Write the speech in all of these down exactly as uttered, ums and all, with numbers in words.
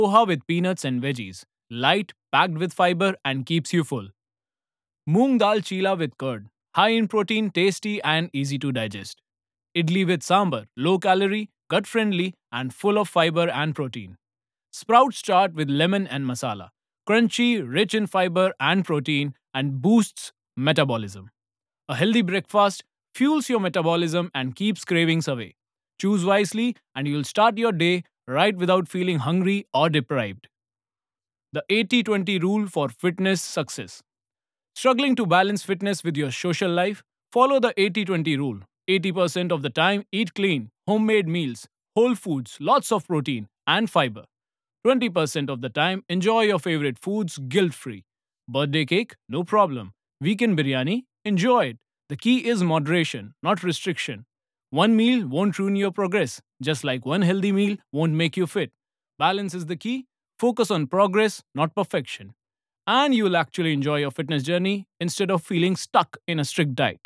Poha with peanuts and veggies. Light, packed with fiber, and keeps you full. Moong dal chila with curd. High in protein, tasty, and easy to digest. Idli with sambar. Low calorie, gut friendly, and full of fiber and protein. Sprouts chaat with lemon and masala. Crunchy, rich in fiber and protein, and boosts metabolism. A healthy breakfast fuels your metabolism and keeps cravings away. Choose wisely, and you'll start your day right without feeling hungry or deprived. The eighty twenty rule for fitness success. Struggling to balance fitness with your social life? Follow the eighty twenty rule. eighty percent of the time, eat clean, homemade meals, whole foods, lots of protein, and fiber. twenty percent of the time, enjoy your favorite foods guilt free. Birthday cake? No problem. Weekend biryani? Enjoy it. The key is moderation, not restriction. One meal won't ruin your progress, just like one healthy meal won't make you fit. Balance is the key. Focus on progress, not perfection. And you will actually enjoy your fitness journey instead of feeling stuck in a strict diet.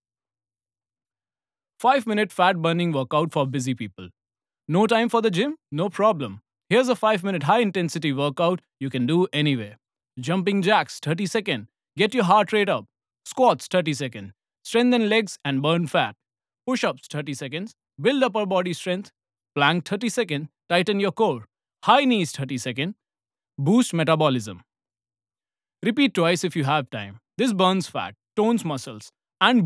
five minute fat burning workout for busy people. No time for the gym? No problem. Here's a five minute high intensity workout you can do anywhere. Jumping jacks thirty seconds. Get your heart rate up. Squats thirty seconds. Strengthen legs and burn fat. Push ups thirty seconds. Build upper body strength. Plank thirty seconds. Tighten your core. High knees thirty seconds. Boost metabolism. Repeat twice if you have time. This burns fat, tones muscles, and